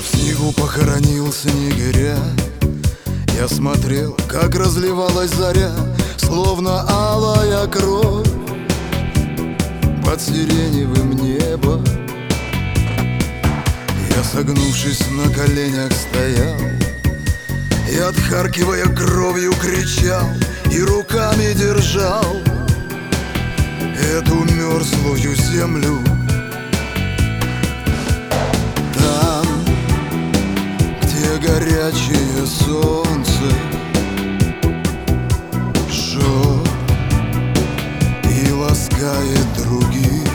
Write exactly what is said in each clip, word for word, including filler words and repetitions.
в снегу похоронил снегиря. Я смотрел, как разливалась заря, словно алая кровь под сиреневым небом. Я, согнувшись на коленях, стоял и, отхаркивая кровью, кричал и руками держал эту мерзлую землю. Там, где горячее солнце жжет и ласкает других,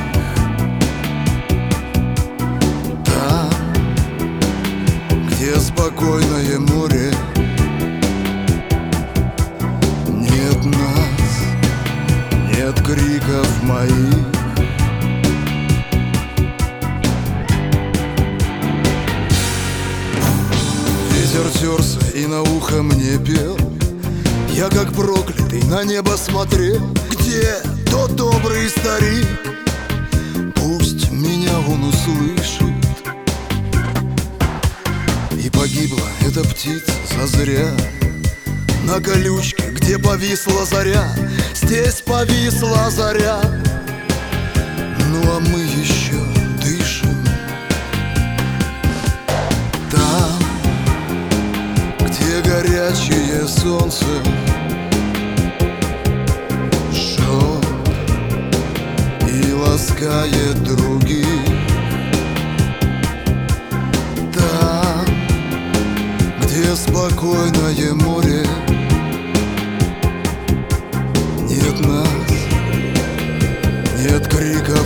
там, где спокойное море, нет нас, нет криков моих. Ветер терся и на ухо мне пел, я как проклятый на небо смотрел. Где тот добрый старик? Пусть меня он услышит. И погибла эта птица зазря на колючке, где повисла заря. Здесь повисла заря, ну а мы еще дышим. Там, где горячее солнце жжет и ласкает других, там, где спокойное море, нет нас, нет крика